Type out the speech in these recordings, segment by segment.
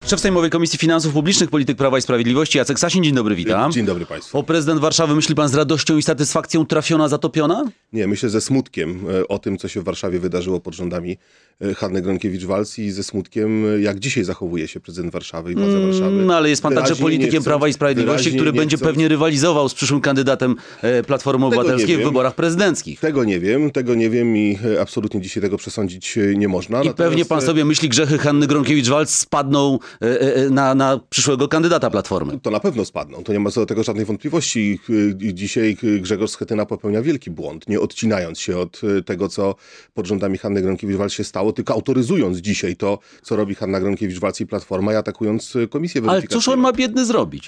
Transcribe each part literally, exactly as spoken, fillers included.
Szef Sejmowej Komisji Finansów Publicznych, polityk Prawa i Sprawiedliwości Jacek Sasin. Dzień dobry, witam. Dzień dobry państwu. O prezydent Warszawy myśli pan z radością i satysfakcją trafiona, zatopiona? Nie, myślę ze smutkiem o tym, co się w Warszawie wydarzyło pod rządami Hanny Gronkiewicz-Waltz i ze smutkiem, jak dzisiaj zachowuje się prezydent Warszawy i władze Warszawy. No ale jest pan także politykiem chcą, Prawa i Sprawiedliwości, który będzie chcą... pewnie rywalizował z przyszłym kandydatem Platformy Obywatelskiej w wyborach prezydenckich. Tego nie wiem, tego nie wiem i absolutnie dzisiaj tego przesądzić nie można. I Natomiast... pewnie pan sobie myśli, grzechy Hanny Gronkiewicz-Waltz spadną na, na przyszłego kandydata Platformy. To na pewno spadną, to nie ma co do tego żadnej wątpliwości. Dzisiaj Grzegorz Schetyna popełnia wielki błąd, nie odcinając się od tego, co pod rządami Hanny Gronkiewicz-Waltz się stało, tylko autoryzując dzisiaj to, co robi Hanna Gronkiewicz-Waltz i Platforma i atakując komisję weryfikacyjną. Ale cóż on ma biedny zrobić?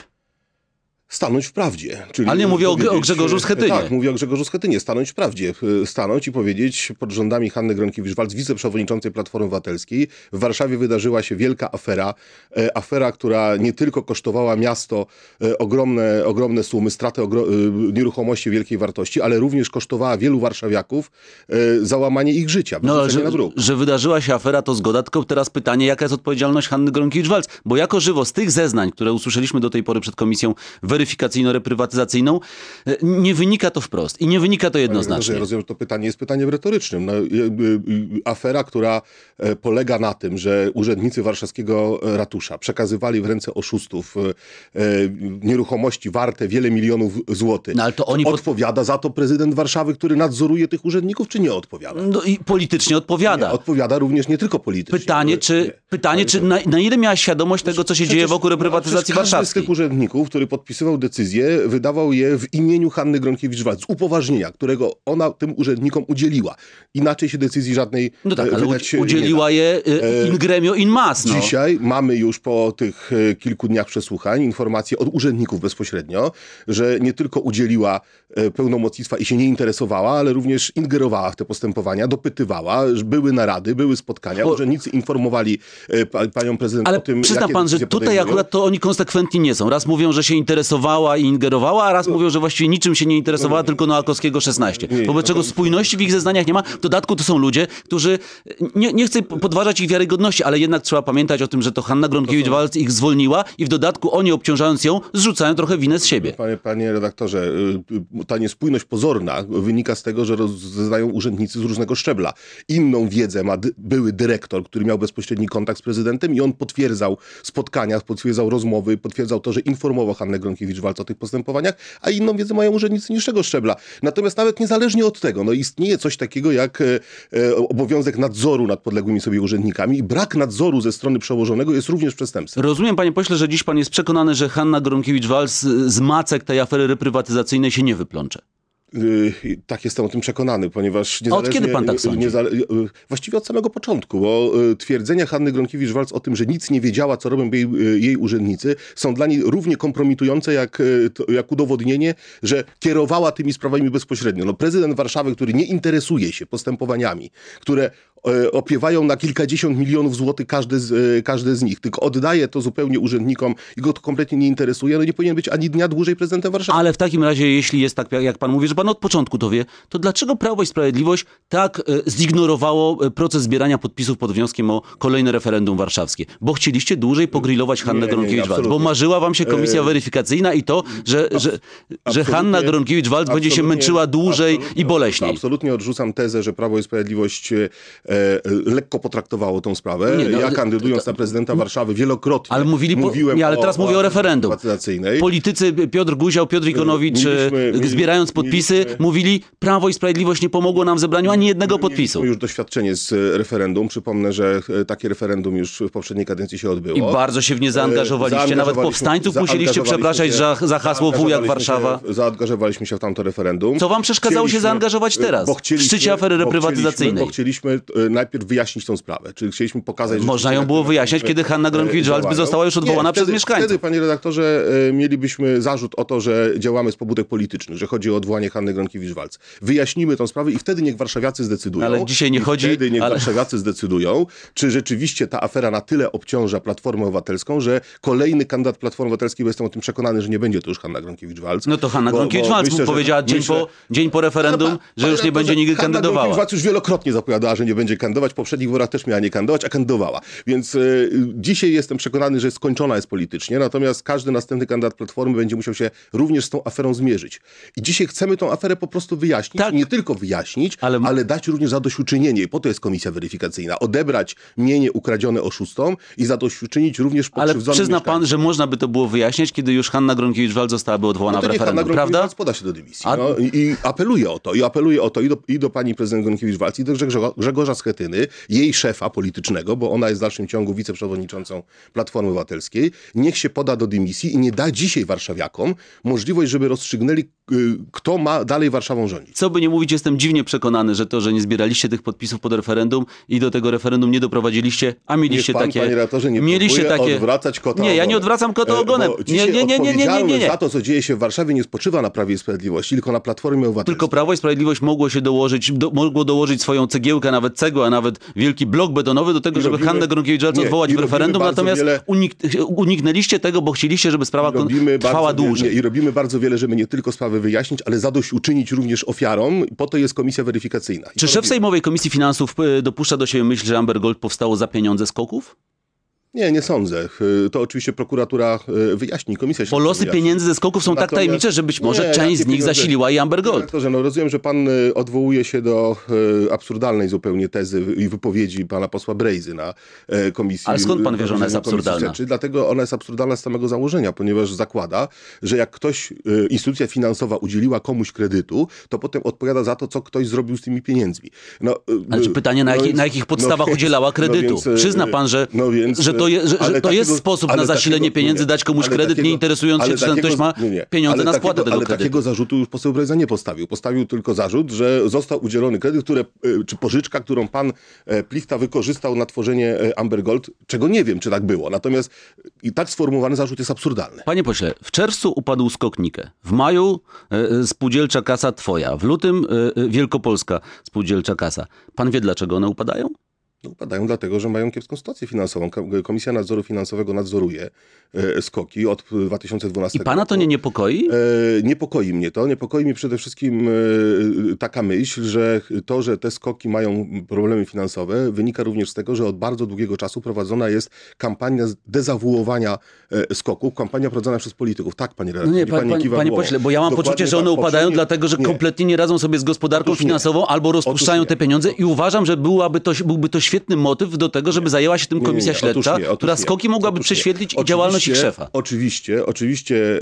Stanąć w prawdzie. Czyli Ale nie mówię o, o Grzegorzu Schetynie. Tak, mówię o Grzegorzu Schetynie. Stanąć w prawdzie. Stanąć i powiedzieć, pod rządami Hanny Gronkiewicz-Waltz, wiceprzewodniczącej Platformy Obywatelskiej, w Warszawie wydarzyła się wielka afera. E, afera, która nie tylko kosztowała miasto e, ogromne, ogromne sumy, stratę ogro, e, nieruchomości wielkiej wartości, ale również kosztowała wielu warszawiaków e, załamanie ich życia. No, że, że wydarzyła się afera, to zgoda. Tylko teraz pytanie, jaka jest odpowiedzialność Hanny Gronkiewicz-Waltz? Bo jako żywo z tych zeznań, które usłyszeliśmy do tej pory przed komisją weryfikacyjno-reprywatyzacyjną, nie wynika to wprost i nie wynika to jednoznacznie. Ja rozumiem, że to pytanie jest pytaniem retorycznym. No, afera, która polega na tym, że urzędnicy warszawskiego ratusza przekazywali w ręce oszustów nieruchomości warte wiele milionów złotych. No, ale to oni odpowiada pod... za to prezydent Warszawy, który nadzoruje tych urzędników, czy nie odpowiada? No i politycznie odpowiada. Nie, odpowiada również nie tylko politycznie. Pytanie, czy, pytanie, czy na, na ile miała świadomość tego, co się Przecież, dzieje wokół reprywatyzacji no, warszawskiej? Każdy z tych urzędników, który podpisywał decyzję, wydawał je w imieniu Hanny Gronkiewicz-Waltz, z upoważnienia, którego ona tym urzędnikom udzieliła. Inaczej się decyzji żadnej no tak, ale wydać się udzieliła je in gremio, in mas. No. Dzisiaj mamy już po tych kilku dniach przesłuchań informacje od urzędników bezpośrednio, że nie tylko udzieliła pełnomocnictwa i się nie interesowała, ale również ingerowała w te postępowania, dopytywała, były narady, były spotkania, Bo... urzędnicy informowali panią prezydent ale o tym, przyzna pan, że tutaj akurat to oni konsekwentni nie są. Raz mówią, że się interesowała i ingerowała, a raz no. mówią, że właściwie niczym się nie interesowała, no, tylko Noakowskiego szesnaście. Nie, Wobec czego spójności w ich zeznaniach nie ma. W dodatku to są ludzie, którzy, nie, nie chcę podważać ich wiarygodności, ale jednak trzeba pamiętać o tym, że to Hanna Gronkiewicz-Waltz ich zwolniła i w dodatku oni, obciążając ją, zrzucają trochę winę z siebie. Panie, panie redaktorze, ta niespójność pozorna wynika z tego, że zeznają urzędnicy z różnego szczebla. Inną wiedzę ma dy, były dyrektor, który miał bezpośredni kontakt z prezydentem i on potwierdzał spotkania, potwierdzał rozmowy, potwierdzał to, że informował Hannę Gronkiewicz-Waltz o tych postępowaniach, a inną wiedzę mają urzędnicy niższego szczebla. Natomiast nawet niezależnie od tego, no istnieje coś takiego jak e, e, obowiązek nadzoru nad podległymi sobie urzędnikami i brak nadzoru ze strony przełożonego jest również przestępstwem. Rozumiem, panie pośle, że dziś pan jest przekonany, że Hanna Gronkiewicz-Waltz z macek tej afery reprywatyzacyjnej się nie wyplącze. Yy, tak, jestem o tym przekonany, ponieważ niezależnie... Od kiedy pan tak sądzi? Niezale... Właściwie od samego początku, bo twierdzenia Hanny Gronkiewicz-Waltz o tym, że nic nie wiedziała, co robią jej, jej urzędnicy, są dla niej równie kompromitujące jak, jak udowodnienie, że kierowała tymi sprawami bezpośrednio. No, prezydent Warszawy, który nie interesuje się postępowaniami, które opiewają na kilkadziesiąt milionów złotych każde z, każde z nich, tylko oddaje to zupełnie urzędnikom i go to kompletnie nie interesuje, no nie powinien być ani dnia dłużej prezydentem Warszawy. Ale w takim razie, jeśli jest tak, jak pan mówi, że pan od początku to wie, to dlaczego Prawo i Sprawiedliwość tak e, zignorowało proces zbierania podpisów pod wnioskiem o kolejne referendum warszawskie? Bo chcieliście dłużej pogrillować Hannę Gronkiewicz-Waltz, bo marzyła wam się komisja weryfikacyjna i to, że, że, że Hanna Gronkiewicz-Waltz będzie się męczyła dłużej i boleśniej. Absolutnie odrzucam tezę, że Prawo i Sprawiedliwość e, lekko potraktowało tą sprawę. Nie, no, ja kandydując to, na prezydenta Warszawy wielokrotnie ale mówili mówiłem nie, ale teraz o, mówię o referendum. Politycy Piotr Guział, Piotr Ikonowicz, mieliśmy, zbierając podpisy, mieliśmy, mówili, Prawo i Sprawiedliwość nie pomogło nam w zebraniu ani jednego podpisu. Mieliśmy już doświadczenie z referendum. Przypomnę, że takie referendum już w poprzedniej kadencji się odbyło. I bardzo się w nie zaangażowaliście. Nawet powstańców musieliście przepraszać się, za, za hasło wujak Warszawa. Się, zaangażowaliśmy się w tamto referendum. Co wam przeszkadzało chcieliśmy, się zaangażować teraz? W szczycie afery reprywatyzacyjnej. Bo chcieliśmy najpierw wyjaśnić tą sprawę. Czyli chcieliśmy pokazać... Można ją było wyjaśniać, kiedy Hanna Gronkiewicz-Waltz by została już odwołana nie, wtedy, przez mieszkańców. Wtedy, panie redaktorze, mielibyśmy zarzut o to, że działamy z pobudek politycznych, że chodzi o odwołanie Hanny Gronkiewicz-Waltz. Wyjaśnimy tą sprawę i wtedy niech warszawiacy zdecydują. Ale dzisiaj nie chodzi... Wtedy niech ale... warszawiacy zdecydują, czy rzeczywiście ta afera na tyle obciąża Platformę Obywatelską, że kolejny kandydat Platformy Obywatelskiej, bo jestem o tym przekonany, że nie będzie to już Hanna Gronkiewicz-Waltz. No to Hanna Gronkiewicz-Waltz powiedziała dzień, myślę, po, dzień po referendum, pan, że już nie będzie nigdy Hanna kandydowała. Gronkiewicz-Waltz już wielokrotnie zapowiadała, że nie będzie będzie kandydować. W poprzednich wyborach też miała nie kandydować, a kandydowała. Więc y, dzisiaj jestem przekonany, że skończona jest politycznie, natomiast każdy następny kandydat Platformy będzie musiał się również z tą aferą zmierzyć. I dzisiaj chcemy tą aferę po prostu wyjaśnić. Tak. I nie tylko wyjaśnić, ale... ale dać również zadośćuczynienie. I po to jest komisja weryfikacyjna. Odebrać mienie ukradzione oszustom i zadośćuczynić również pokrzywdzonym Ale przyzna mieszkańcom. pan, że można by to było wyjaśniać, kiedy już Hanna Gronkiewicz-Waltz zostałaby odwołana No to w niech referendum, Hanna prawda? Gronkiewicz-Waltz poda się do dymisji. A... No, i, I apeluję o to. I apeluję o to i do, i do pani prezydent Gronkiewicz-Waltz, i do Grzegorza, Grzegorza Schetyny, jej szefa politycznego, bo ona jest w dalszym ciągu wiceprzewodniczącą Platformy Obywatelskiej. Niech się poda do dymisji i nie da dzisiaj warszawiakom możliwość, żeby rozstrzygnęli, y, kto ma dalej Warszawą rządzić. Co by nie mówić, jestem dziwnie przekonany, że to, że nie zbieraliście tych podpisów pod referendum i do tego referendum nie doprowadziliście, a mieliście Niech pan, takie... panie redaktorze, nie mieliście próbuje takie... odwracać kota Nie, ja ogonem. nie odwracam kota E, ogonem. Bo Nie, dzisiaj nie, nie, nie, nie, nie, nie, nie. za to, co dzieje się w Warszawie, nie spoczywa na Prawie i Sprawiedliwości, tylko na Platformie Obywatelskiej. Tylko Prawo i Sprawiedliwość mogło się dołożyć, do, mogło dołożyć swoją cegiełkę, nawet cegłę, a nawet wielki blok betonowy do tego, I żeby robimy- Hannę Gronkiewicz-Waltz nie, odwołać i w robimy referendum, bardzo natomiast wiele- unik, uniknęliście tego, bo chcieliście, żeby sprawa kon- Robimy trwała bardzo wiele- dłużej. Nie, I robimy bardzo wiele, żeby nie tylko sprawę wyjaśnić, ale zadośćuczynić również ofiarom. Po to jest komisja weryfikacyjna. I Czy to szef robimy. Sejmowej Komisji Finansów y, dopuszcza do siebie myśl, że Amber Gold powstało za pieniądze skoków? Nie, nie sądzę. To oczywiście prokuratura wyjaśni, komisja się Bo losy wyjaśni. pieniędzy ze skoków są tak Natomiast- tajemnicze, że być może Nie, część jakie z nich pieniądze? zasiliła i Amber Gold. Redaktorze, no rozumiem, że pan y, odwołuje się do y, absurdalnej zupełnie tezy i wypowiedzi pana posła Brejzy na y, komisji. Ale skąd pan wie, że ona jest Komisji absurdalna? Śledczej. Dlatego ona jest absurdalna z samego założenia, ponieważ zakłada, że jak ktoś, y, instytucja finansowa udzieliła komuś kredytu, to potem odpowiada za to, co ktoś zrobił z tymi pieniędzmi. No, y, Ale czy pytanie, na, no jaki, więc- na jakich podstawach no udzielała więc- kredytu? no więc, y, Przyzna pan, że, no więc, że to, je, że, ale że to jest takiego- sposób ale na zasilenie takiego- pieniędzy, nie, dać komuś ale kredyt, takiego- nie interesując się, ale czy ten takiego- ktoś ma nie, nie. pieniądze Ale na takiego- spłatę tego Ale kredytu. takiego zarzutu już poseł Brejza nie postawił. Postawił tylko zarzut, że został udzielony kredyt, które, y, czy pożyczka, którą pan e, Plichta wykorzystał na tworzenie e, Amber Gold, czego nie wiem, czy tak było. Natomiast i tak sformułowany zarzut jest absurdalny. Panie pośle, w czerwcu upadł SKOK Nikke. W maju e, spółdzielcza kasa twoja. W lutym e, e, Wielkopolska spółdzielcza kasa. Pan wie, dlaczego one upadają? No, upadają dlatego, że mają kiepską sytuację finansową. Ko- Komisja Nadzoru Finansowego nadzoruje e, skoki od dwa tysiące dwunastego I pana to nie niepokoi? E, niepokoi mnie to. Niepokoi mnie przede wszystkim e, taka myśl, że to, że te skoki mają problemy finansowe, wynika również z tego, że od bardzo długiego czasu prowadzona jest kampania dezawuowania e, skoków, kampania prowadzona przez polityków. Tak, panie redaktor, No nie, niech pan, pan nie pan, kiwa panie głową. pośle, bo ja mam Dokładnie poczucie, że tak. one upadają Poprzednie- dlatego, że nie. kompletnie nie radzą sobie z gospodarką Otóż nie. finansową albo rozpuszczają Otóż te nie. pieniądze i uważam, że byłaby to, byłby to świetny motyw do tego, żeby zajęła się tym Nie, nie, komisja nie. śledcza, Otóż nie, otóż która nie. skoki mogłaby Otóż nie. prześwietlić i Oczywiście- działalność ich szefa. Oczywiście, oczywiście e,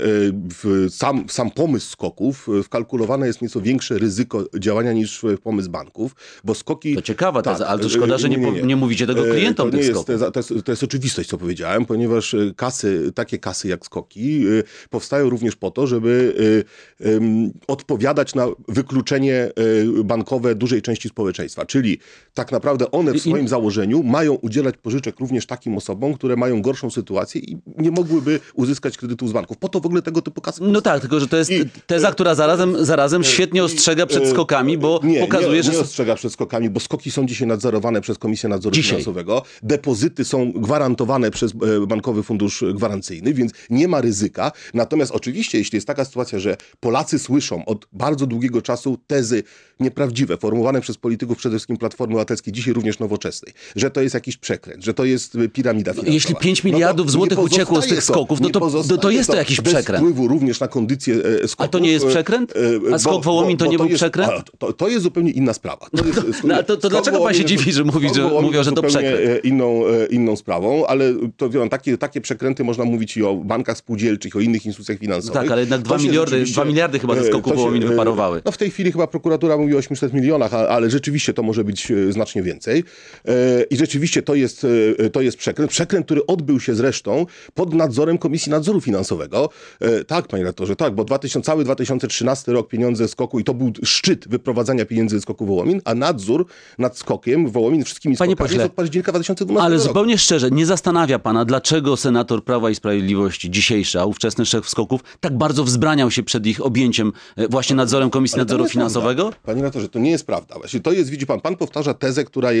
w sam, sam pomysł skoków e, wkalkulowane jest nieco większe ryzyko działania niż e, pomysł banków, bo skoki... To ciekawa teza, Tak, ale to e, szkoda, że nie, po- nie mówicie tego E, klientom to nie tych jest skoków. teza, to, jest, to jest oczywistość, co powiedziałem, ponieważ e, kasy, takie kasy jak skoki e, powstają również po to, żeby e, em, odpowiadać na wykluczenie e, bankowe dużej części społeczeństwa. Czyli tak naprawdę one w I- swoim założeniu mają udzielać pożyczek również takim osobom, które mają gorszą sytuację i nie mogłyby uzyskać kredytów z banków. Po to w ogóle tego typu kasy No tak, tylko że to jest I- teza, która zarazem, zarazem świetnie I- ostrzega przed e, skokami, bo nie, pokazuje, nie, że... nie są- ostrzega przed skokami, bo skoki są dzisiaj nadzorowane przez Komisję Nadzoru Dzisiaj. Finansowego. Depozyty są gwarantowane przez e, Bankowy Fundusz Gwarancyjny, więc nie ma ryzyka. Natomiast oczywiście, jeśli jest taka sytuacja, że Polacy słyszą od bardzo długiego czasu tezy nieprawdziwe, formułowane przez polityków przede wszystkim Platformy Obywatelskiej, dzisiaj również Nowoczesnej, że to jest jakiś przekręt, że to jest piramida finansowa. Jeśli pięć No to miliardów nie złotych uciekło z pozostaje tych skoków, no nie to- pozostaje to- to jest to jakiś bez przekręt. wpływu również na kondycję e, skoków. A to nie jest przekręt? E, A skok Wołomin to nie bo był jest, przekręt? a, to, to jest zupełnie inna sprawa. To jest, No, ale to- to skok dlaczego pan się Wołomin jest- dziwi, że mówi, skok że Wołomin mówią, że to jest zupełnie, przekręt? e, Inną, e, inną sprawą, ale to, wie pan, takie, takie przekręty można mówić i o bankach spółdzielczych, o innych instytucjach finansowych. Tak, ale jednak To dwa się miliardy, rzeczywiście- dwa miliardy chyba ze e, skoku to się, Wołomin e, wyparowały. No w tej chwili chyba prokuratura mówi o osiemset milionach, a- ale rzeczywiście to może być e, znacznie więcej. E, I rzeczywiście to jest, e, to jest przekręt. Przekręt, który odbył się zresztą pod nadzorem Komisji Nadzoru Finansowego. E, Tak, panie redaktorze, tak, bo dwa tysiące, cały dwa tysiące trzynasty rok pieniądze skoku i to był szczyt wyprowadzania pieniędzy ze skoku Wołomin, a nadzór nad skokiem Wołomin wszystkimi Panie skokami pośle, jest od października dwa tysiące dwunastego Ale roku. zupełnie szczerze, nie zastanawia pana, dlaczego senator Prawa i Sprawiedliwości, dzisiejszy, a ówczesny szef skoków, tak bardzo wzbraniał się przed ich objęciem e, właśnie nadzorem Komisji Ale to Nadzoru nie jest Finansowego? Prawda. Panie redaktorze, to nie jest prawda. Właśnie to jest, widzi pan, pan powtarza tezę, która jest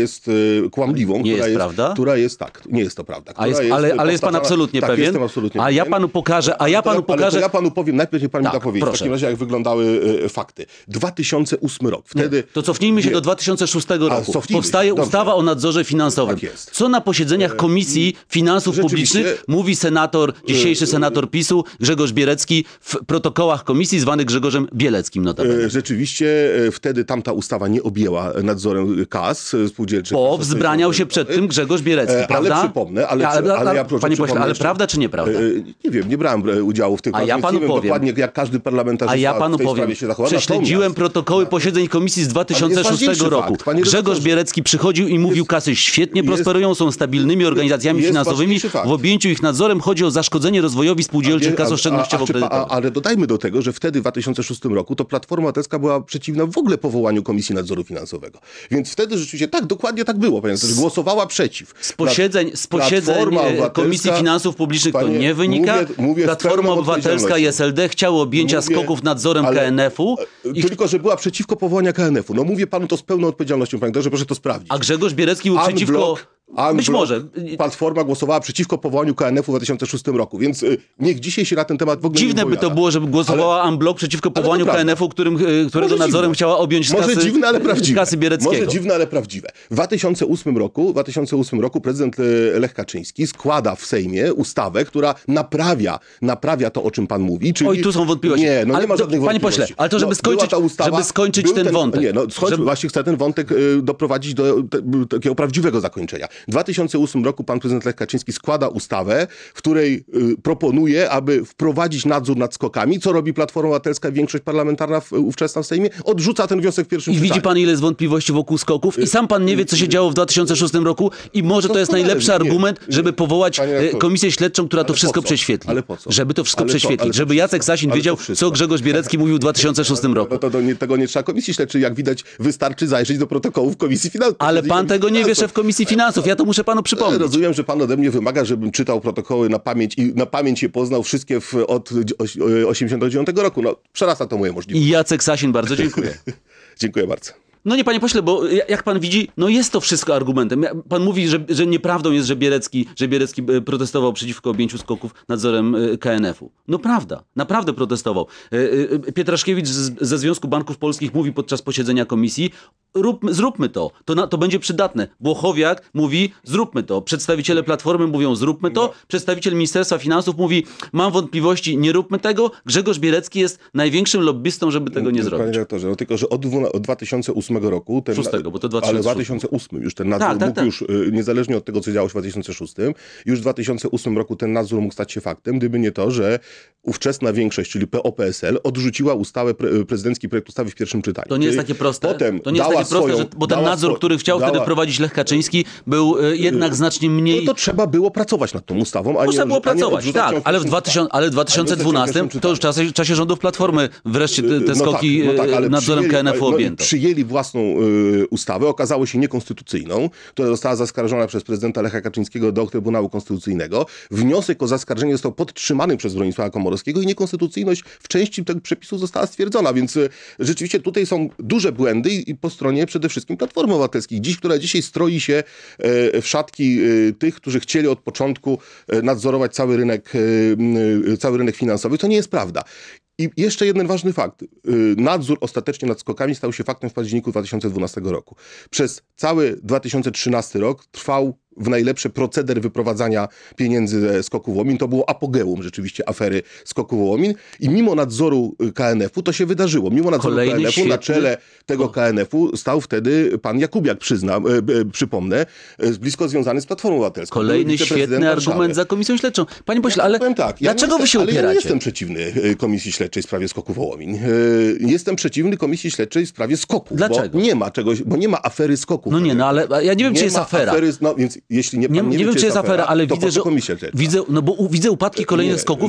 y, kłamliwą, Nie która jest jest, prawda? która jest tak, nie jest to prawda. A jest, która ale, ale jest pan powtarzana- absolutnie tak, pewien? Jestem absolutnie a pewien. ja panu pokażę, a ja panu Ale to pokażę... ja panu powiem, najpierw niech pan Tak, mi da powiedzieć, proszę. w takim razie jak wyglądały y, fakty. dwa tysiące ósmy rok, wtedy... To cofnijmy się nie, do dwa tysiące szóstego roku. cofnijmy się, Powstaje dobrze. ustawa o nadzorze finansowym. Tak jest. Co na posiedzeniach Komisji Finansów rzeczywiście- Publicznych mówi senator, dzisiejszy senator PiSu Grzegorz Bierecki w protokołach komisji zwany Grzegorzem Bieleckim notabene. E, Rzeczywiście e, wtedy tamta ustawa nie objęła nadzorem kas e, spółdzielczych. Bo wzbraniał się przed tym Grzegorz Bierecki, E, prawda? Ale przypomnę, ale, ale, ale, ja proszę Panie pośle, przypomnę ale jeszcze- prawda czy nieprawda? E, Nie wiem, nie brałem e, udziału w tych A pracach, ja więc panu nie wiem powiem. dokładnie, jak każdy parlamentarzysta A ja panu w tej powiem, sprawie się zachował. prześledziłem Natomiast- protokoły posiedzeń komisji z dwa tysiące szóstego ważniejszy roku. fakt, panie Grzegorz redaktorze. Bierecki przychodził i mówił, kasy świetnie jest- prosperują, są stabilnymi organizacjami jest finansowymi. ważniejszy fakt. W objęciu ich nadzorem chodzi o zaszkodzenie rozwojowi spółdzielczych kas A- a- a- a- oszczędnościowo-kredytowych. Ale dodajmy do tego, że wtedy w dwa tysiące szóstym roku to Platforma Obywatelska była przeciwna w ogóle powołaniu Komisji Nadzoru Finansowego. Więc wtedy rzeczywiście tak, dokładnie tak było. Panie, że głosowała przeciw. Z posiedzeń, z posiedzeń Platforma e, Obywatelska- Komisji Finansów Publicznych to Panie, nie wynika. mówię- mówię z Platforma pełną Obywatelska i odpowiedzialnością. S L D chciały objęcia Mówię- skoków nadzorem ale- K N F-u. I... Tylko, że była przeciwko powołania K N F-u. No mówię panu to z pełną odpowiedzialnością, panie doktorze, proszę to sprawdzić. A Grzegorz Bierecki był przeciwko... Unblock- Unblock, Być może. Platforma głosowała przeciwko powołaniu K N F-u w dwa tysiące szóstym roku, więc y, niech dzisiaj się na ten temat w ogóle Dziwne nie by to wypowiada. było, żeby głosowała Unblock przeciwko to powołaniu prawda. K N F-u, którym, e, którego Może nadzorem dziwne. chciała objąć z Może kasy, dziwne, ale prawdziwe. kasy Biereckiego. Może dziwne, ale prawdziwe. W dwa tysiące ósmym roku, w dwa tysiące ósmym roku prezydent e, Lech Kaczyński składa w Sejmie ustawę, która naprawia, naprawia to, o czym pan mówi. Czyli... Oj, tu są wątpliwości. Nie, no Ale nie ma to- żadnych panie wątpliwości. pośle, ale to żeby No, była skończyć- ta ustawa, żeby skończyć był ten wątek. Nie, no skończ, Żeby- właśnie chcę ten wątek e, doprowadzić do te, takiego prawdziwego zakończenia. W dwa tysiące ósmym roku pan prezydent Lech Kaczyński składa ustawę, w której y, proponuje, aby wprowadzić nadzór nad skokami. Co robi Platforma Obywatelska i większość parlamentarna w, ówczesna w Sejmie? Odrzuca ten wniosek w pierwszym I widzi czytaniu. pan, ile jest wątpliwości wokół skoków i sam pan nie wie, co się działo w dwa tysiące szóstym roku i może to jest Doskonale, najlepszy nie, argument, nie. żeby powołać Panie e, redaktorze. komisję śledczą, która to Ale wszystko po co? prześwietli. Ale po co? Żeby to wszystko Ale co? prześwietlić. Ale to żeby wszystko. Jacek Sasin Ale to wiedział, wszystko. co Grzegorz Bierecki mówił w dwa tysiące szóstym roku. No to, to nie, tego nie trzeba komisji śledczej, jak widać, wystarczy zajrzeć do protokołów Komisji Finansów. Ale pan tego nie wie, szef Komisji Finansów. Ja to muszę panu przypomnieć. Rozumiem, że pan ode mnie wymaga, żebym czytał protokoły na pamięć i na pamięć je poznał wszystkie w, od osiemdziesiątego dziewiątego roku. No, przerasta to moje możliwości. I Jacek Sasin, bardzo dziękuję. Dziękuję bardzo. No nie, panie pośle, bo jak pan widzi, no jest to wszystko argumentem. Pan mówi, że, że nieprawdą jest, że Bierecki, że Bierecki protestował przeciwko objęciu skoków nadzorem K N F-u. No prawda, naprawdę protestował. Pietraszkiewicz z, ze Związku Banków Polskich mówi podczas posiedzenia komisji, róbmy, zróbmy to, to, na, to będzie przydatne. Błochowiak mówi, zróbmy to. Przedstawiciele Platformy mówią, zróbmy to. Przedstawiciel Ministerstwa Finansów mówi, mam wątpliwości, nie róbmy tego. Grzegorz Bierecki jest największym lobbystą, żeby tego nie Panie zrobić. redaktorze, no tylko, że od, dwuna- od dwa tysiące ósmego roku... Ten, Szóstego, bo to dwa Ale tysiące dwa tysiące ósmym już ten nadzór Tak, tak, mógł tak. już, y, niezależnie od tego, co działo się w dwa tysiące szóstym, już w dwa tysiące ósmym roku ten nadzór mógł stać się faktem, gdyby nie to, że ówczesna większość, czyli P O P S L, odrzuciła ustawę, pre, prezydencki projekt ustawy w pierwszym czytaniu. To nie jest Czyli takie proste, Potem to nie jest dała takie proste, swoją, że, bo ten dała nadzór, swo- który chciał dała, wtedy wprowadzić Lech Kaczyński, był y, jednak znacznie mniej... No to trzeba było pracować nad tą ustawą, a nie, Można było a nie pracować, odrzucać tak, ją w ale w, pierwszym dwa tysiące, ale w dwa tysiące Ale w dwunastym pierwszym to już w czasie, czasie rządów Platformy wreszcie te, te skoki no tak, no tak, ale y, nadzorem przyjęli- K N F-u no i objęto. Przyjęli własną y, ustawę, okazało się niekonstytucyjną, która została zaskarżona przez prezydenta Lecha Kaczyńskiego do Trybunału Konstytucyjnego. Wniosek o zaskarżenie został podtrzymany przez Bronisława Komorowskiego i niekonstytucyjność w części tych przepisów została stwierdzona, więc y, rzeczywiście tutaj są duże błędy i, i po stronie przede wszystkim Platformy Obywatelskiej, dziś, która dzisiaj stroi się y, w szatki y, tych, którzy chcieli od początku y, nadzorować cały rynek, y, y, cały rynek finansowy. To nie jest prawda. I jeszcze jeden ważny fakt. Nadzór ostatecznie nad skokami stał się faktem w październiku dwa tysiące dwunastego roku. Przez cały dwa tysiące trzynasty rok trwał w najlepsze proceder wyprowadzania pieniędzy ze skoku Wołomin. To było apogeum rzeczywiście afery skoku Wołomin. I mimo nadzoru K N F-u to się wydarzyło. Mimo nadzoru Kolejny K N F-u na świetny- czele tego K N F-u stał wtedy pan Jakubiak, przyznam, e, e, przypomnę, e, blisko związany z Platformą Obywatelską. Kolejny Był wiceprezydent świetny Warszawy. argument za komisją śledczą. Panie pośle, ale Powiem tak, ja nie dlaczego wy jestem- się ale ja nie upieracie? jestem przeciwny y, Komisji Śledczej w sprawie skoku Wołomin. Y, Jestem przeciwny Komisji Śledczej w sprawie skoku. Dlaczego? Bo nie ma czegoś, bo nie ma afery skoków. No nie, no ale ja nie wiem, czy jest ma afera. Afery, no, więc jeśli nie, pan Nie, nie, nie wie, wiem, czy jest afera, ale to widzę, po co że Komisja Śledcza? widzę, no bo u- widzę upadki kolejnych Nie, skoków no.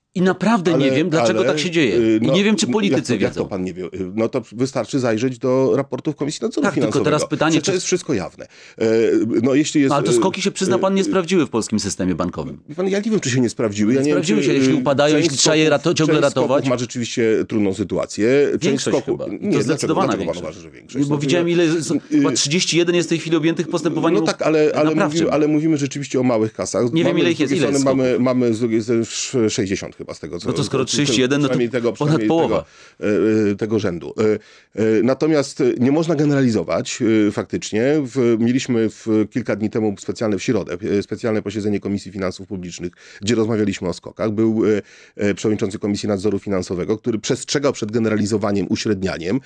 I naprawdę ale, nie wiem, dlaczego ale, tak się dzieje. I no, nie wiem, czy politycy jak to, wiedzą. Jak to pan nie wie? No to wystarczy zajrzeć do raportów Komisji Nadzoru Tak, tylko Finansowego. teraz pytanie, Przecież czy- to jest wszystko jawne. No, jeśli jest, No, ale to skoki się, przyzna pan, nie sprawdziły w polskim systemie bankowym. Pan, ja nie wiem, czy się nie sprawdziły. Ja nie sprawdziły wiem, się, czy, jeśli upadają, część jeśli trzeba je rato- ciągle część ratować. skoków ma rzeczywiście trudną sytuację. Część Większość skoków, chyba. Nie, To zdecydowana dlaczego, dlaczego pan większość. uważa, że większość? Bo No, widziałem, ile y- chyba trzydzieści jeden jest w tej chwili objętych postępowaniem No tak, ale, ale, naprawczym. mówimy, ale mówimy rzeczywiście o małych kasach. Nie wiem, mamy, ile ich z drugiej jest, ile strony jest mamy, mamy z drugiej strony sześćdziesiąt chyba z tego, co... No to skoro trzydzieści jeden, no to przynajmniej tego, ponad przynajmniej połowa. Tego, tego rzędu. Natomiast nie można generalizować faktycznie. W, mieliśmy w, kilka dni temu specjalne w środę, specjalne posiedzenie Komisji Finansów Publicznych, gdzie rozmawialiśmy o skokach. Był przewodniczący Komisji Nadzoru Finansowego, który przestrzegał przed generalizowaniem, uśrednianiem.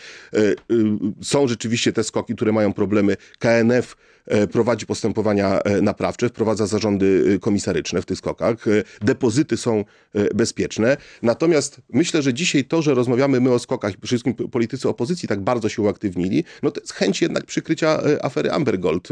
Są rzeczywiście te skoki, które mają problemy. K N F prowadzi postępowania naprawcze, wprowadza zarządy komisaryczne w tych skokach. Depozyty są bezpieczne. Natomiast myślę, że dzisiaj to, że rozmawiamy my o skokach i przede wszystkim politycy opozycji tak bardzo się uaktywnili, no to jest chęć jednak przykrycia afery Amber Gold.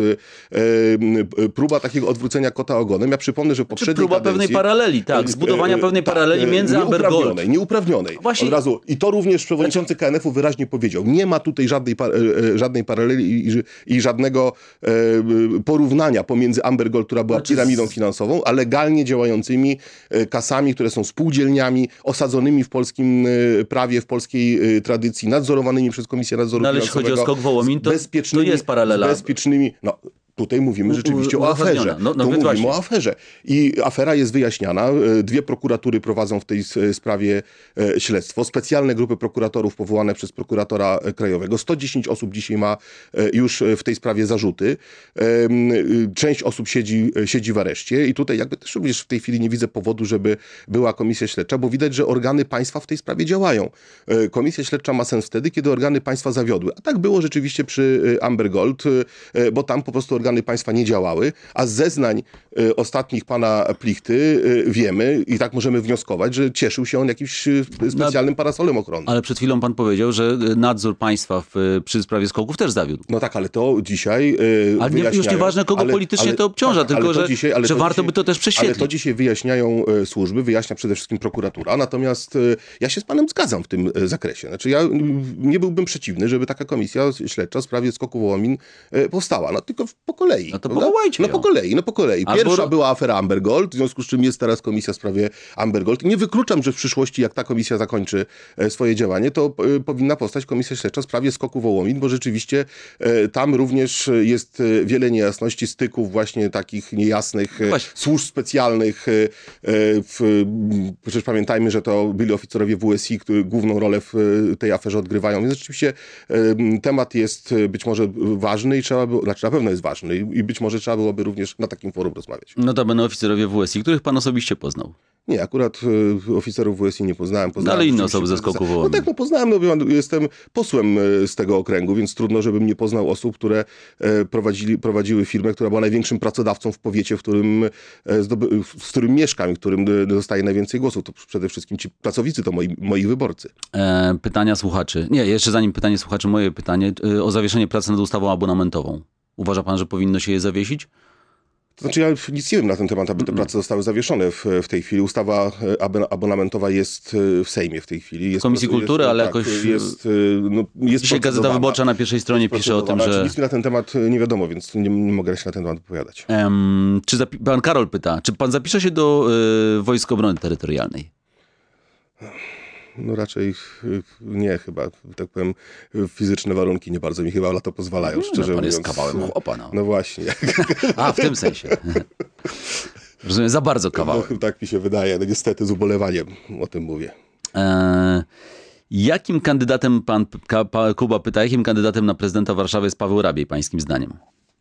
Próba takiego odwrócenia kota ogonem. Ja przypomnę, że poprzedniej próba kadencji, pewnej paraleli, tak, zbudowania pewnej tak, paraleli między Amber Gold. Nieuprawnionej, nieuprawnionej. Właśnie- Od razu. I to również przewodniczący K N F-u wyraźnie powiedział. Nie ma tutaj żadnej, par- żadnej paraleli i, i żadnego e, porównania pomiędzy Amber Gold, która była Znaczy piramidą z- finansową, a legalnie działającymi e, kasami, które są spółdzielniami, osadzonymi w polskim e, prawie, w polskiej e, tradycji, nadzorowanymi przez Komisję Nadzoru No, ale jeśli Finansowego. chodzi o skok Wołomin, to- z bezpiecznymi, to jest paralela. Z bezpiecznymi... No, tutaj mówimy rzeczywiście o aferze. uzasadniona. No, no tu więc mówimy właśnie. o aferze. I afera jest wyjaśniana. Dwie prokuratury prowadzą w tej s- sprawie e, śledztwo. Specjalne grupy prokuratorów powołane przez prokuratora krajowego. sto dziesięć osób dzisiaj ma e, już w tej sprawie zarzuty. E, m, y, Część osób siedzi, siedzi w areszcie i tutaj jakby też również w tej chwili nie widzę powodu, żeby była komisja śledcza, bo widać, że organy państwa w tej sprawie działają. E, Komisja śledcza ma sens wtedy, kiedy organy państwa zawiodły. A tak było rzeczywiście przy e, Amber Gold, e, bo tam po prostu organy państwa nie działały, a z zeznań y, ostatnich pana Plichty y, wiemy i tak możemy wnioskować, że cieszył się on jakimś y, specjalnym parasolem ochronnym. Ale przed chwilą pan powiedział, że nadzór państwa w, przy sprawie skoków też zawiódł. No tak, ale to dzisiaj y, Ale nie, już wyjaśniają- nieważne, kogo politycznie to obciąża, tylko ale to że- dzisiaj, ale że to warto dzisiaj, by to też prześwietlić. Ale to dzisiaj wyjaśniają y, służby, wyjaśnia przede wszystkim prokuratura, natomiast y, ja się z panem zgadzam w tym y, zakresie. Znaczy ja y, nie byłbym przeciwny, żeby taka komisja śledcza w sprawie skoku Wołomin y, powstała. No tylko w- po kolei. No to prawda? powołajcie No ją. po kolei, no po kolei. Albo- Pierwsza była afera Amber Gold, w związku z czym jest teraz komisja w sprawie Amber Gold. Nie wykluczam, że w przyszłości, jak ta komisja zakończy e, swoje działanie, to e, powinna powstać komisja śledcza w sprawie skoku Wołomin, bo rzeczywiście e, tam również jest e, wiele niejasności, styków właśnie takich niejasnych, e, Właśnie. służb specjalnych. E, e, w, m, przecież pamiętajmy, że to byli oficerowie W S I, którzy główną rolę w e, tej aferze odgrywają, więc rzeczywiście e, m, temat jest e, być może ważny i trzeba było, znaczy na pewno jest ważny i, i być może trzeba byłoby również na takim forum rozmawiać. Notabene oficerowie W S I, których pan osobiście poznał. Nie, akurat y, oficerów W S I nie poznałem. poznałem ale inne oczywiście osoby ze prezesa. skoku No Wołomin. tak, no poznałem, no, bo ja jestem posłem y, z tego okręgu, więc trudno, żebym nie poznał osób, które e, prowadzili, prowadziły firmę, która była największym pracodawcą w powiecie, w którym, e, zdoby, w którym mieszkam i w którym y, dostaję najwięcej głosów. To przede wszystkim ci pracownicy, to moi, moi wyborcy. E, pytania słuchaczy. Nie, jeszcze zanim pytanie słuchaczy, moje pytanie e, o zawieszenie pracy nad ustawą abonamentową. Uważa pan, że powinno się je zawiesić? To znaczy ja nic nie wiem na ten temat, aby te prace zostały zawieszone w, w tej chwili. Ustawa e, abon- abonamentowa jest e, w Sejmie w tej chwili. Jest, Komisji jest, Kultury, ale tak, jakoś- Jest, e, no, jest Dzisiaj Gazeta procedowana. Wyborcza na pierwszej stronie pisze o tym, Procedowana. że... Nic mi na ten temat nie wiadomo, więc nie, nie mogę się na ten temat wypowiadać. Em, czy zapi- pan Karol pyta, czy pan zapisze się do y, Wojsk Obrony Terytorialnej? No raczej y, nie chyba, tak powiem, fizyczne warunki nie bardzo mi chyba na to pozwalają, szczerze no, pan mówiąc. jest kawałem chłopa, no. No właśnie. A, w tym sensie. Rozumiem, za bardzo kawałem. No, tak mi się wydaje, no niestety z ubolewaniem o tym mówię. E, jakim kandydatem, pan Ka- pa, Kuba pyta, jakim kandydatem na prezydenta Warszawy jest Paweł Rabiej, pańskim zdaniem?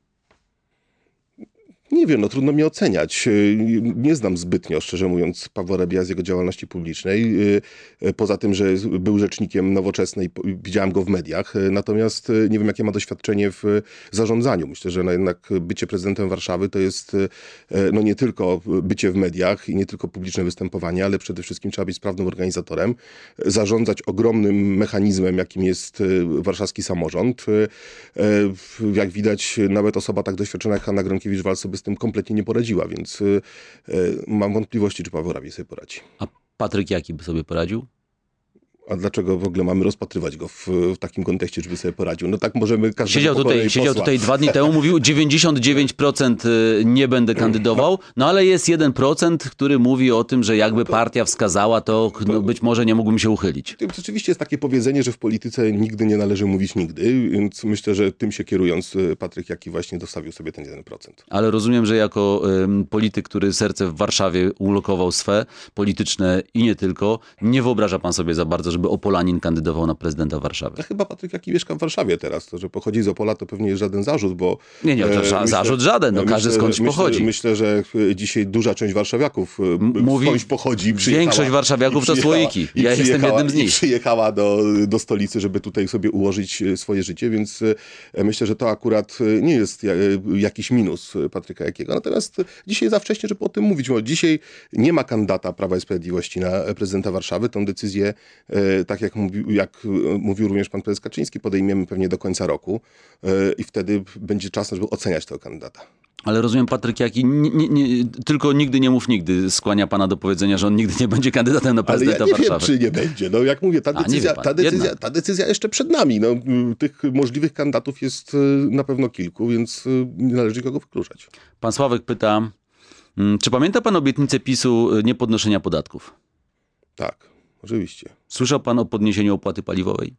Nie wiem, no trudno mi oceniać. Nie znam zbytnio, szczerze mówiąc, Pawła Rabija z jego działalności publicznej. Poza tym, że był rzecznikiem Nowoczesnej, widziałem go w mediach. Natomiast nie wiem, jakie ma doświadczenie w zarządzaniu. Myślę, że no jednak bycie prezydentem Warszawy to jest no nie tylko bycie w mediach i nie tylko publiczne występowanie, ale przede wszystkim trzeba być sprawnym organizatorem, zarządzać ogromnym mechanizmem, jakim jest warszawski samorząd. Jak widać, nawet osoba tak doświadczona jak Hanna Gronkiewicz-Waltz sobie z tym kompletnie nie poradziła, więc y, y, mam wątpliwości, czy Paweł Rabiej sobie poradzi. A Patryk Jaki by sobie poradził? A dlaczego w ogóle mamy rozpatrywać go w, w takim kontekście, żeby sobie poradził? No tak możemy każdego Siedział po kolei tutaj, siedział posła. tutaj dwa dni temu, mówił dziewięćdziesiąt dziewięć procent nie będę kandydował, no ale jest jeden procent, który mówi o tym, że jakby partia wskazała, to no, być może nie mógłbym się uchylić. Rzeczywiście jest takie powiedzenie, że w polityce nigdy nie należy mówić nigdy, więc myślę, że tym się kierując Patryk Jaki właśnie dostawił sobie ten jeden procent. Ale rozumiem, że jako ym, polityk, który serce w Warszawie ulokował swe, polityczne i nie tylko, nie wyobraża pan sobie za bardzo, żeby Opolanin kandydował na prezydenta Warszawy. Ja chyba Patryk Jaki mieszka w Warszawie teraz. To, że pochodzi z Opola, to pewnie jest żaden zarzut, bo... Nie, nie, to e, zarzut myślę, żaden, no myślę, każdy skądś myślę, pochodzi. Myślę, że dzisiaj duża część warszawiaków Mówi, skądś pochodzi. większość warszawiaków to słoiki. Ja jestem jednym z nich. I przyjechała do, do stolicy, żeby tutaj sobie ułożyć swoje życie, więc myślę, że to akurat nie jest jakiś minus Patryka Jakiego. Natomiast dzisiaj za wcześnie, żeby o tym mówić. Bo dzisiaj nie ma kandydata Prawa i Sprawiedliwości na prezydenta Warszawy. Tą decyzję, tak jak mówił, jak mówił również pan prezes Kaczyński, podejmiemy pewnie do końca roku i wtedy będzie czas, żeby oceniać tego kandydata. Ale rozumiem, Patryk Jaki, nie, nie, nie, tylko nigdy nie mów nigdy, skłania pana do powiedzenia, że on nigdy nie będzie kandydatem na prezydenta Ale ja nie Warszawy. wiem, czy nie będzie. No jak mówię, ta decyzja, ta decyzja, ta decyzja jeszcze przed nami. No, tych możliwych kandydatów jest na pewno kilku, więc nie należy nikogo wykluczać. Pan Sławek pyta, czy pamięta pan obietnicę PiSu niepodnoszenia podatków? Tak, oczywiście. Słyszał pan o podniesieniu opłaty paliwowej?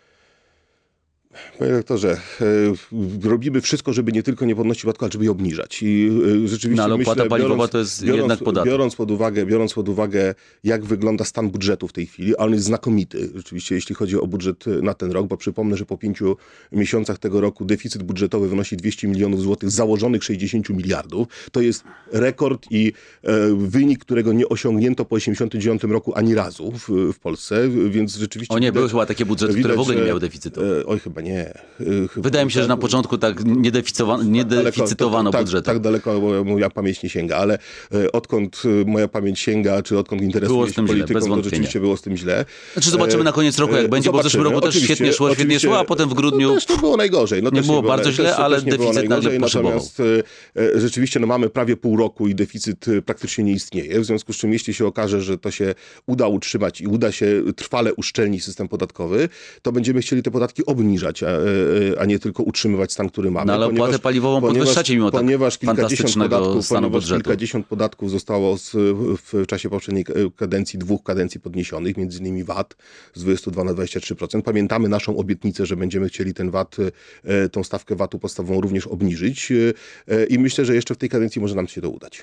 Panie redaktorze, e, robimy wszystko, żeby nie tylko nie podnosić podatku, ale żeby je obniżać. I e, rzeczywiście no, ale opłata myślę, paliwowa biorąc, to jest biorąc, jednak podatek. Biorąc pod, uwagę, biorąc pod uwagę, jak wygląda stan budżetu w tej chwili, a on jest znakomity, rzeczywiście, jeśli chodzi o budżet na ten rok, bo przypomnę, że po pięciu miesiącach tego roku deficyt budżetowy wynosi dwieście milionów złotych, założonych sześćdziesiąt miliardów. To jest rekord i e, wynik, którego nie osiągnięto po osiemdziesiątym dziewiątym roku ani razu w, w Polsce, więc rzeczywiście... O nie, widać, były chyba takie budżety, widać, które w ogóle nie że, miały deficytu. E, oj, chyba nie. Wydaje mi się, że na początku tak nie deficytowano tak, budżetu. Tak, tak daleko moja pamięć nie sięga, ale e, odkąd moja pamięć sięga, czy odkąd interesuję się polityką, źle, to rzeczywiście było z tym źle. Znaczy zobaczymy na koniec roku, jak będzie, bo w zeszłym roku też świetnie szło, świetnie szło, a potem w grudniu... No, też nie było najgorzej. No, nie było nie bardzo źle, ale deficyt nagle poszybował. Natomiast e, rzeczywiście no, mamy prawie pół roku i deficyt praktycznie nie istnieje, w związku z czym jeśli się okaże, że to się uda utrzymać i uda się trwale uszczelnić system podatkowy, to będziemy chcieli te podatki obniżać, a, a nie tylko utrzymywać stan, który mamy. No ale ponieważ, opłatę paliwową ponieważ, podwyższacie mimo tak ponieważ fantastycznego podatków, stanu ponieważ budżetu. Kilkadziesiąt podatków zostało z, w czasie poprzedniej kadencji, dwóch kadencji podniesionych, między innymi V A T z dwudziestu dwóch na dwadzieścia trzy procent. Pamiętamy naszą obietnicę, że będziemy chcieli ten V A T, tą stawkę V A T-u podstawową również obniżyć i myślę, że jeszcze w tej kadencji może nam się to udać.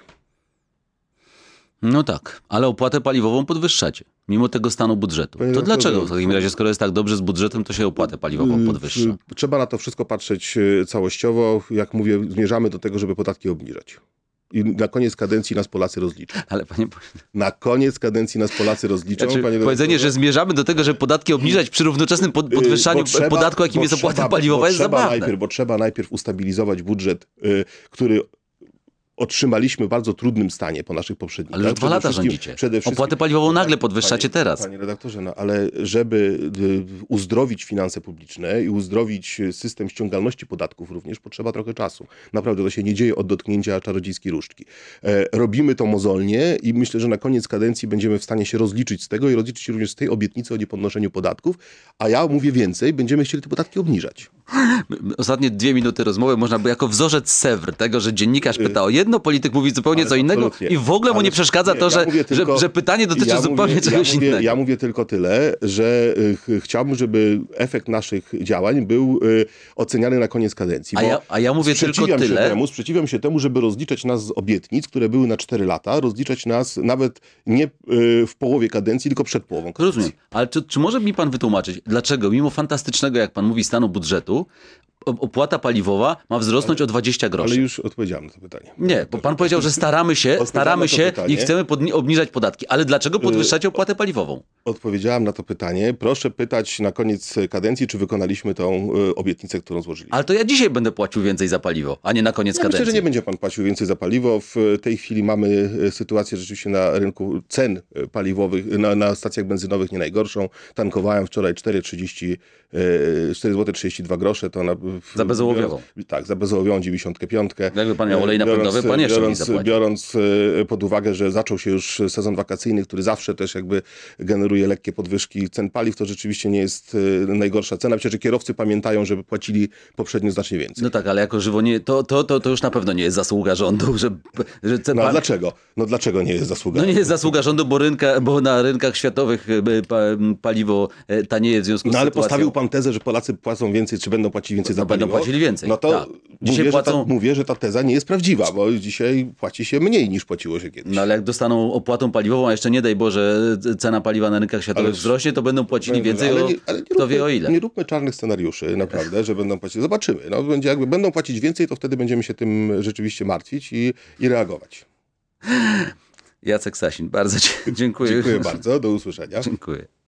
No tak, ale opłatę paliwową podwyższacie, mimo tego stanu budżetu. Panie to doktorze, dlaczego w takim razie, skoro jest tak dobrze z budżetem, to się opłatę paliwową podwyższa? Trzeba na to wszystko patrzeć całościowo. Jak mówię, zmierzamy do tego, żeby podatki obniżać. I na koniec kadencji nas Polacy rozliczą. Ale panie... Na koniec kadencji nas Polacy rozliczą. Znaczy, panie powiedzenie, że zmierzamy do tego, żeby podatki obniżać przy równoczesnym pod, podwyższaniu trzeba, podatku, jakim jest opłata trzeba, paliwowa, jest trzeba zabawne. Najpierw, bo trzeba najpierw ustabilizować budżet, y, który otrzymaliśmy w bardzo trudnym stanie po naszych poprzednikach. Ale już dwa lata rządzicie. Opłatę paliwową nagle podwyższacie panie, teraz. Panie redaktorze, no ale żeby y, uzdrowić finanse publiczne i uzdrowić system ściągalności podatków również, potrzeba trochę czasu. Naprawdę to się nie dzieje od dotknięcia czarodziejskiej różdżki. E, robimy to mozolnie i myślę, że na koniec kadencji będziemy w stanie się rozliczyć z tego i rozliczyć się również z tej obietnicy o niepodnoszeniu podatków, a ja mówię więcej, będziemy chcieli te podatki obniżać. Ostatnie dwie minuty rozmowy można by jako wzorzec Sewr tego, że dziennikarz pyta o jedno, polityk mówi zupełnie ale co innego i w ogóle mu nie przeszkadza nie, to, że, ja tylko, że, że pytanie dotyczy ja zupełnie mówię, czegoś ja mówię, innego. Ja mówię tylko tyle, że y, chciałbym, żeby efekt naszych działań był y, oceniany na koniec kadencji. A ja, a ja mówię tylko się tyle. Temu, sprzeciwiam się temu, żeby rozliczać nas z obietnic, które były na cztery lata, rozliczać nas nawet nie y, w połowie kadencji, tylko przed połową kadencji. Rozumiem, ale czy, czy może mi pan wytłumaczyć, dlaczego mimo fantastycznego, jak pan mówi, stanu budżetu, opłata paliwowa ma wzrosnąć ale, o dwadzieścia groszy. Ale już odpowiedziałem na to pytanie. Nie, bo pan powiedział, że staramy się, staramy się i chcemy podni- obniżać podatki. Ale dlaczego podwyższacie opłatę paliwową? Odpowiedziałem na to pytanie. Proszę pytać na koniec kadencji, czy wykonaliśmy tą obietnicę, którą złożyliśmy. Ale to ja dzisiaj będę płacił więcej za paliwo, a nie na koniec ja kadencji. Myślę, że nie będzie pan płacił więcej za paliwo. W tej chwili mamy sytuację rzeczywiście na rynku cen paliwowych, na, na stacjach benzynowych nie najgorszą. Tankowałem wczoraj cztery złote trzydzieści dwa grosze, to na w, Zabezołowiową. Biorąc, tak, zabezołowiową dziewięćdziesiątkę piątkę. Jakby pan miał olej napędowy, pan jeszcze biorąc, nie zapłaci. biorąc pod uwagę, że zaczął się już sezon wakacyjny, który zawsze też jakby generuje lekkie podwyżki cen paliw, to rzeczywiście nie jest najgorsza cena. Myślę, że kierowcy pamiętają, żeby płacili poprzednio znacznie więcej. No tak, ale jako żywo nie, to, to, to, to już na pewno nie jest zasługa rządu, że, że cen No a pal- dlaczego? No dlaczego nie jest zasługa? No nie jest zasługa rządu, bo, rynka, bo na rynkach światowych e, pa, paliwo e, tanieje w związku z No ale sytuacją. postawił pan tezę, że Polacy płacą więcej, czy będą płacić więcej No, za będą paliwo. płacili więcej, No to tak. Dzisiaj mówię, płacą- że ta, mówię, że ta teza nie jest prawdziwa, bo dzisiaj płaci się mniej niż płaciło się kiedyś. No ale jak dostaną opłatą paliwową, a jeszcze nie daj Boże cena paliwa na rynkach światowych Ale- wzrośnie, to będą płacili więcej, ale o, nie, ale nie kto róbmy, wie o ile. Nie róbmy czarnych scenariuszy, naprawdę, że będą płacić. Zobaczymy. No, będzie jakby będą płacić więcej, to wtedy będziemy się tym rzeczywiście martwić i, i reagować. Jacek Sasin, bardzo ci dziękuję. Dziękuję bardzo, do usłyszenia. Dziękuję.